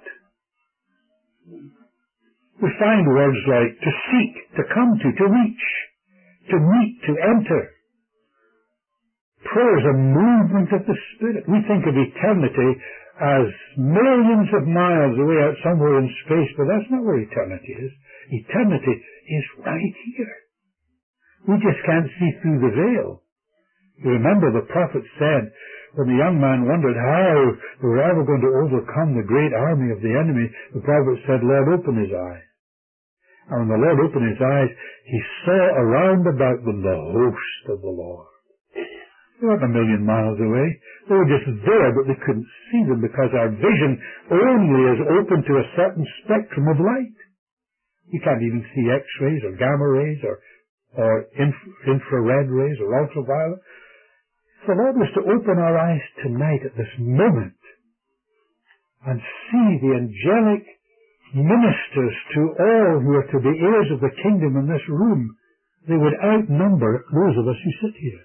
We find words like to seek, to come to, to reach, to meet, to enter. Prayer is a movement of the Spirit. We think of eternity as millions of miles away out somewhere in space, but that's not where eternity is. Eternity is right here. We just can't see through the veil. You remember the prophet said, when the young man wondered how they were ever going to overcome the great army of the enemy, the prophet said, Lord, open his eyes. And when the Lord opened his eyes, he saw around about them the host of the Lord. They weren't a million miles away. They were just there, but they couldn't see them because our vision only is open to a certain spectrum of light. You can't even see X-rays or gamma rays or, or inf- infrared rays or ultraviolet. The Lord was to open our eyes tonight at this moment and see the angelic ministers to all who are to be heirs of the kingdom in this room. They would outnumber those of us who sit here.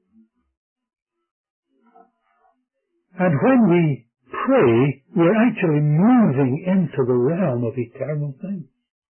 And when we pray, we're actually moving into the realm of eternal things.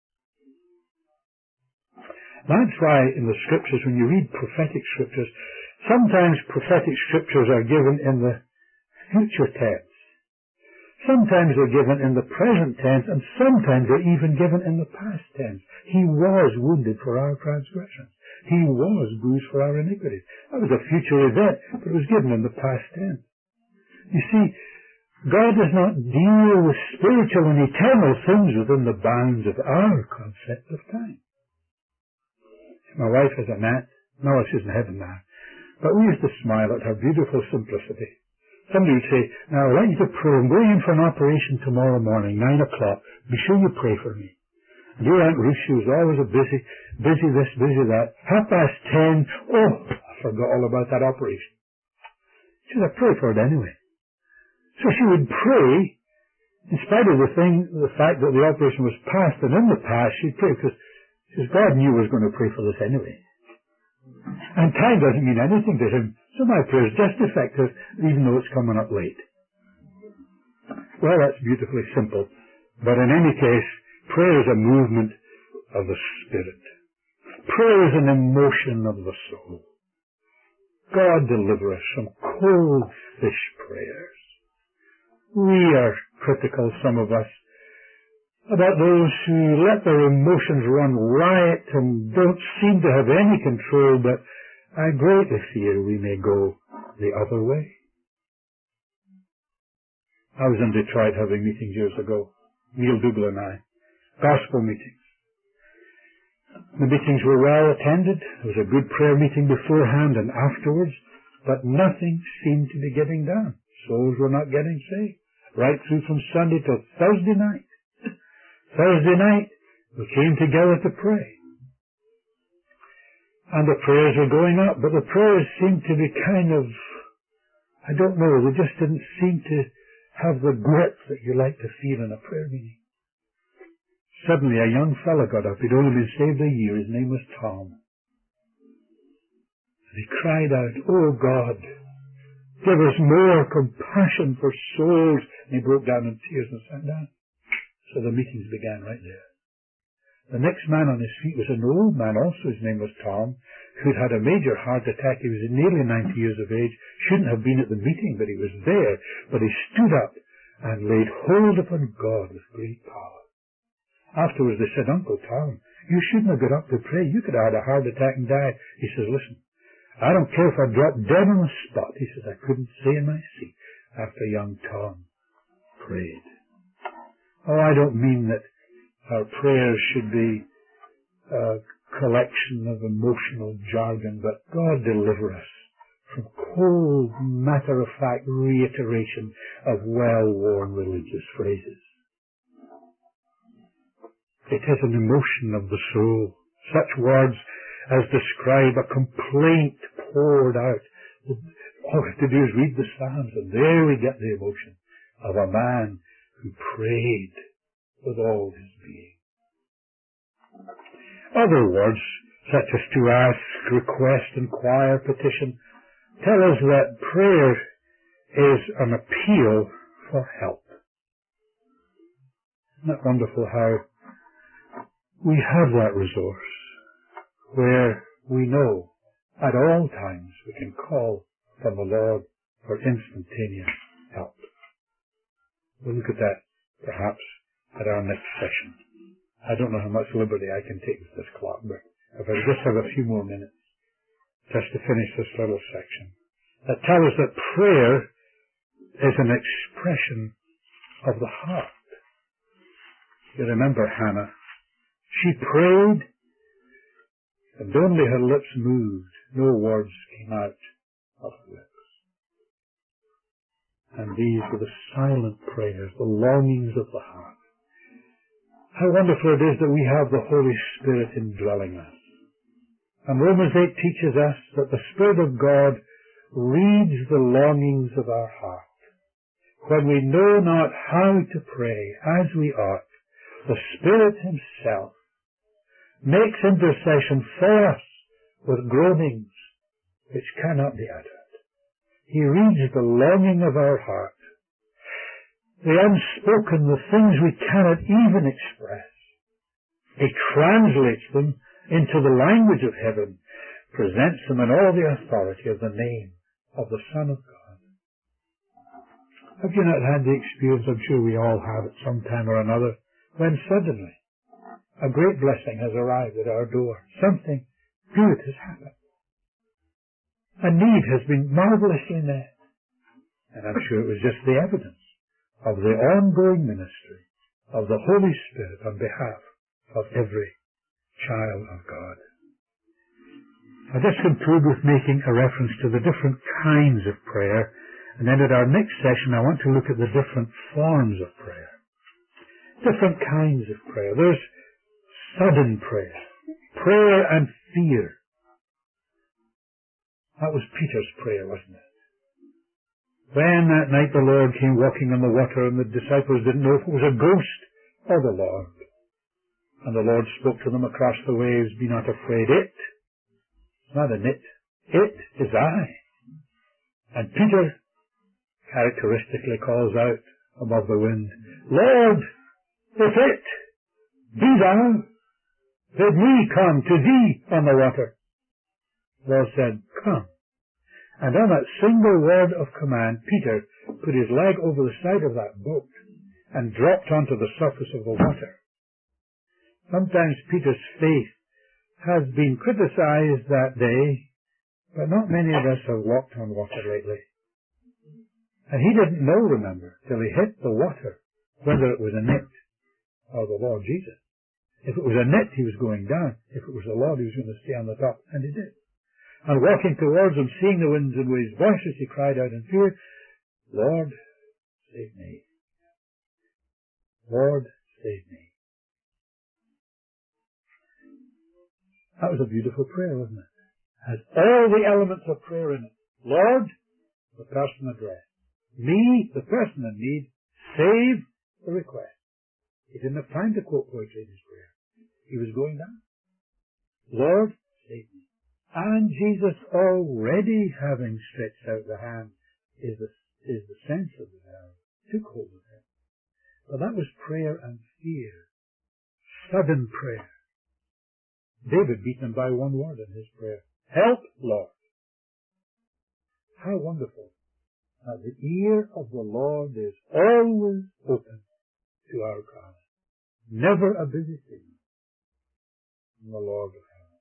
That's why in the scriptures, when you read prophetic scriptures, sometimes prophetic scriptures are given in the future tense. Sometimes they're given in the present tense, and sometimes they're even given in the past tense. He was wounded for our transgressions. He was bruised for our iniquities. That was a future event, but it was given in the past tense. You see, God does not deal with spiritual and eternal things within the bounds of our concept of time. My wife has a gnat. No, she's in heaven now. But we used to smile at her beautiful simplicity. Somebody would say, now I'd like you to pray. I'm going in for an operation tomorrow morning, nine o'clock. Be sure you pray for me. And your Aunt Ruth, she was always a busy, busy this, busy that. Half past ten, oh, I forgot all about that operation. She said, I pray for it anyway. So she would pray, in spite of the thing, the fact that the operation was past, and in the past she'd pray because she says, God knew I was going to pray for this anyway. And time doesn't mean anything to him, so my prayer is just effective, even though it's coming up late. Well, that's beautifully simple. But in any case, prayer is a movement of the Spirit. Prayer is an emotion of the soul. God deliver us from cold fish prayers. We are critical, some of us, about those who let their emotions run riot and don't seem to have any control, but I greatly fear we may go the other way. I was in Detroit having meetings years ago, Neil Dougal and I. Gospel meetings. The meetings were well attended. There was a good prayer meeting beforehand and afterwards, but nothing seemed to be getting done. Souls were not getting saved. Right through from Sunday till Thursday night. Thursday night, we came together to pray. And the prayers were going up, but the prayers seemed to be kind of, I don't know, they just didn't seem to have the grip that you like to feel in a prayer meeting. Suddenly a young fellow got up. He'd only been saved a year. His name was Tom. And he cried out, "Oh God, give us more compassion for souls." And he broke down in tears and sat down. So the meetings began right there. The next man on his feet was an old man also. His name was Tom, who'd had a major heart attack. He was nearly ninety years of age. Shouldn't have been at the meeting, but he was there. But he stood up and laid hold upon God with great power. Afterwards they said, "Uncle Tom, you shouldn't have got up to pray. You could have had a heart attack and died." He says, "Listen, I don't care if I drop dead on the spot." He says, "I couldn't stay in my seat after young Tom prayed." Oh, I don't mean that our prayers should be a collection of emotional jargon, but God deliver us from cold, matter-of-fact reiteration of well-worn religious phrases. It is an emotion of the soul. Such words as describe a complaint poured out. All we have to do is read the Psalms, and there we get the emotion of a man who prayed with all his being. Other words, such as to ask, request, inquire, petition, tell us that prayer is an appeal for help. Isn't that wonderful how we have that resource where we know at all times we can call upon the Lord for instantaneous help. We'll look at that perhaps at our next session. I don't know how much liberty I can take with this clock, but if I just have a few more minutes just to finish this little section that tell us that prayer is an expression of the heart. You remember Hannah. She prayed, and only her lips moved. No words came out of her lips. And these were the silent prayers, the longings of the heart. How wonderful it is that we have the Holy Spirit indwelling us. And Romans eight teaches us that the Spirit of God reads the longings of our heart. When we know not how to pray as we ought, the Spirit Himself makes intercession for us with groanings which cannot be uttered. He reads the longing of our heart, the unspoken, the things we cannot even express. He translates them into the language of heaven, presents them in all the authority of the name of the Son of God. Have you not had the experience, I'm sure we all have at some time or another, when suddenly a great blessing has arrived at our door. Something good has happened. A need has been marvelously met. And I'm sure it was just the evidence of the ongoing ministry of the Holy Spirit on behalf of every child of God. I'll just conclude with making a reference to the different kinds of prayer, and then at our next session I want to look at the different forms of prayer. Different kinds of prayer. There's sudden prayer, prayer and fear. That was Peter's prayer, wasn't it? When that night the Lord came walking on the water and the disciples didn't know if it was a ghost or the Lord. And the Lord spoke to them across the waves, "Be not afraid, it." It's not an it. It is I. And Peter characteristically calls out above the wind, "Lord, if it be thou, bid me come to thee on the water." The Lord said, "Come." And on that single word of command, Peter put his leg over the side of that boat and dropped onto the surface of the water. Sometimes Peter's faith has been criticized that day, but not many of us have walked on water lately. And he didn't know, remember, till he hit the water, whether it was a net or the Lord Jesus. If it was a net, he was going down. If it was the Lord, he was going to stay on the top, and he did. And walking towards them, seeing the winds and waves boisterous, he cried out in fear, Lord, save me. Lord, save me. That was a beautiful prayer, wasn't it? Has all the elements of prayer in it. Lord, the person addressed. Me, the person in need. Save, the request. He didn't have time to quote poetry in his prayer. He was going down. Lord, save me. And Jesus, already having stretched out the hand, is the, is the sense of the verb, took hold of him. But that was prayer and fear. Sudden prayer. David beat him by one word in his prayer. Help, Lord. How wonderful that the ear of the Lord is always open to our cry. Never a busy signal from the Lord of heaven.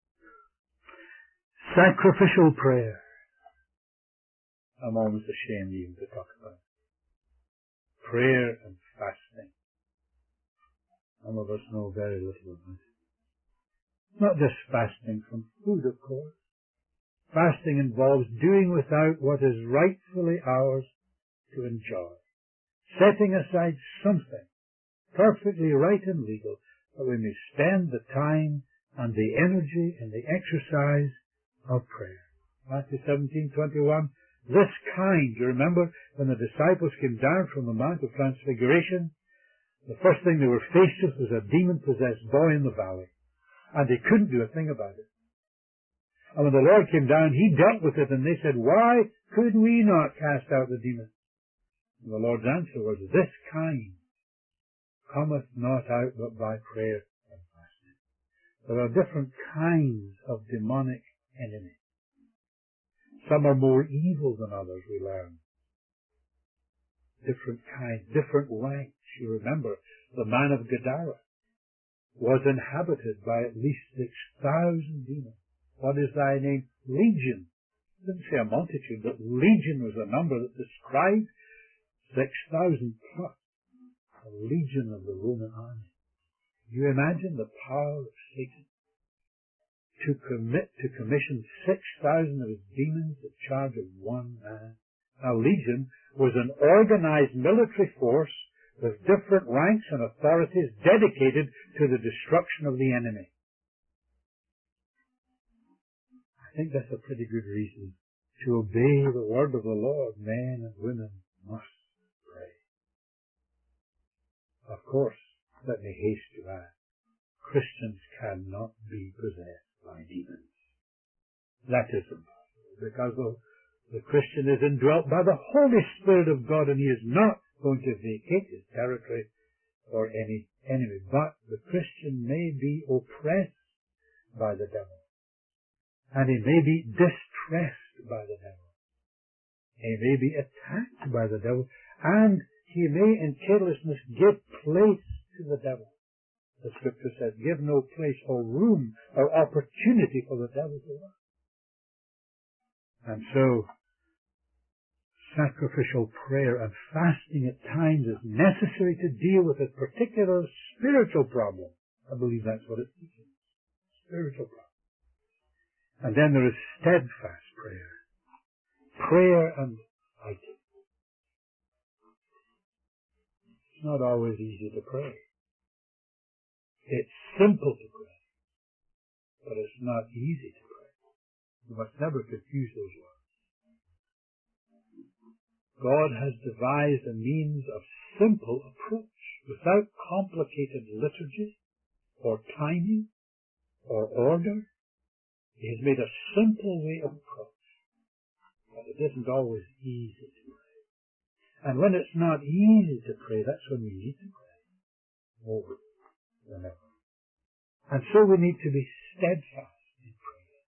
Sacrificial prayer. I'm almost ashamed even to talk about it. Prayer and fasting. Some of us know very little about it. Not just fasting from food, of course. Fasting involves doing without what is rightfully ours to enjoy. Setting aside something perfectly right and legal that we may spend the time and the energy in the exercise of prayer. Matthew seventeen twenty-one. This kind, you remember when the disciples came down from the Mount of Transfiguration, the first thing they were faced with was a demon-possessed boy in the valley. And they couldn't do a thing about it. And when the Lord came down, he dealt with it, and they said, why could we not cast out the demon? And the Lord's answer was, this kind cometh not out but by prayer and fasting. There are different kinds of demonic enemies. Some are more evil than others, we learn. Different kinds, different ranks. You remember, the man of Gadara was inhabited by at least six thousand demons. What is thy name? Legion. It didn't say a multitude, but legion was a number that described six thousand plus. A legion of the Roman army. You imagine the power of Satan to commit, to commission six thousand of his demons in charge of one man. A legion was an organized military force with different ranks and authorities dedicated to the destruction of the enemy. I think that's a pretty good reason to obey the word of the Lord. Men and women must pray. Of course, let me haste to add, Christians cannot be possessed by demons. That is impossible, because the, the Christian is indwelt by the Holy Spirit of God, and he is not going to vacate his territory or any enemy. But the Christian may be oppressed by the devil. And he may be distressed by the devil. He may be attacked by the devil. And he may, in carelessness, give place to the devil. The Scripture says, give no place or room or opportunity for the devil to work. And so, sacrificial prayer and fasting at times is necessary to deal with a particular spiritual problem. I believe that's what it's teaching. Spiritual problem. And then there is steadfast prayer. Prayer and fighting. It's not always easy to pray. It's simple to pray, but it's not easy to pray. You must never confuse those words. God has devised a means of simple approach without complicated liturgy or timing or order. He has made a simple way of approach, but it isn't always easy to pray. And when it's not easy to pray, that's when we need to pray more than ever. And so we need to be steadfast in prayer.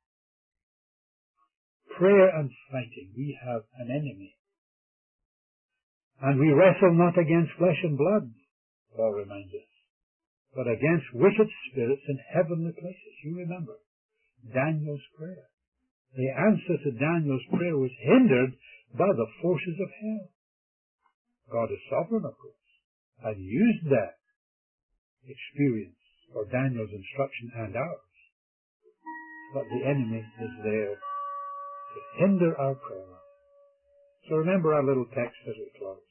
Prayer and fighting. We have an enemy. And we wrestle not against flesh and blood, Paul reminds us, but against wicked spirits in heavenly places. You remember Daniel's prayer. The answer to Daniel's prayer was hindered by the forces of hell. God is sovereign, of course, and used that experience for Daniel's instruction and ours. But the enemy is there to hinder our prayer life. So remember our little text as we close.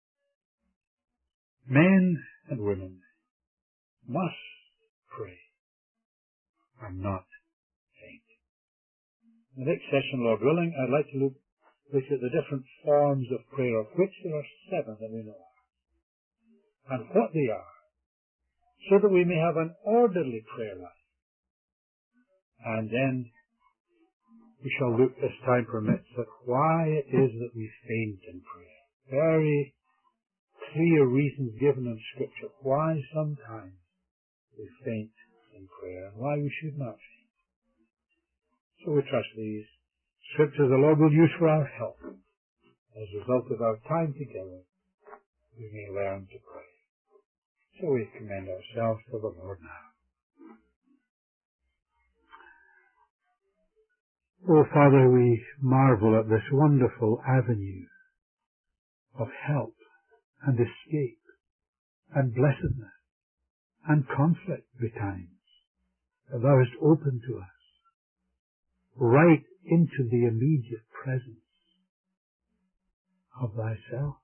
Men and women must pray and not faint. In the next session, Lord willing, I'd like to look, look at the different forms of prayer, of which there are seven that we know of, and what they are, so that we may have an orderly prayer life. And then we shall look, as time permits, at why it is that we faint in prayer. Very clear reasons given in Scripture why sometimes we faint in prayer and why we should not faint. So we trust these Scriptures the Lord will use for our help. As a result of our time together, we may learn to pray. So we commend ourselves to the Lord now. Oh, Father, we marvel at this wonderful avenue of help and escape and blessedness and conflict betimes that Thou hast opened to us, right into the immediate presence of Thyself.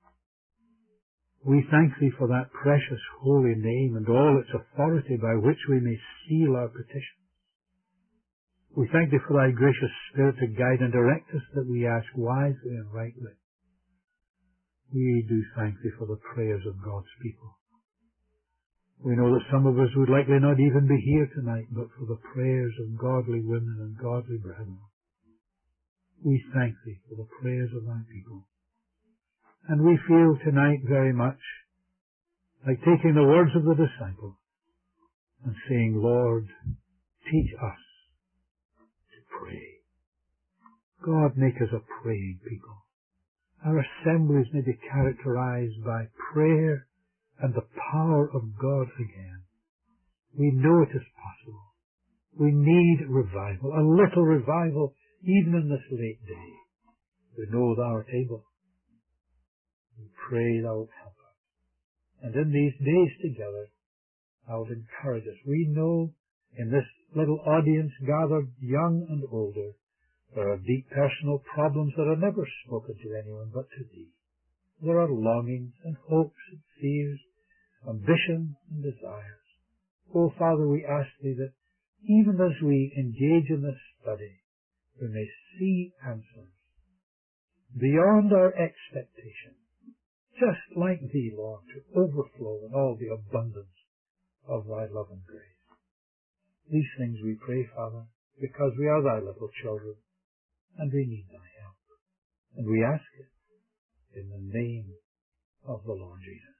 We thank Thee for that precious holy name and all its authority by which we may seal our petitions. We thank Thee for Thy gracious Spirit to guide and direct us, that we ask wisely and rightly. We do thank Thee for the prayers of God's people. We know that some of us would likely not even be here tonight, but for the prayers of godly women and godly brethren. We thank Thee for the prayers of Thy people. And we feel tonight very much like taking the words of the disciple and saying, Lord, teach us to pray. God, make us a praying people. Our assemblies may be characterized by prayer and the power of God again. We know it is possible. We need revival, a little revival, even in this late day. We know Thou art able. We pray Thou wilt help us. And in these days together, Thou wilt encourage us. We know in this little audience gathered, young and older, there are deep personal problems that are never spoken to anyone but to Thee. There are longings and hopes and fears, ambitions and desires. Oh, Father, we ask Thee that even as we engage in this study, we may see answers beyond our expectation, just like Thee, Lord, to overflow in all the abundance of Thy love and grace. These things we pray, Father, because we are Thy little children, and we need Thy help. And we ask it in the name of the Lord Jesus.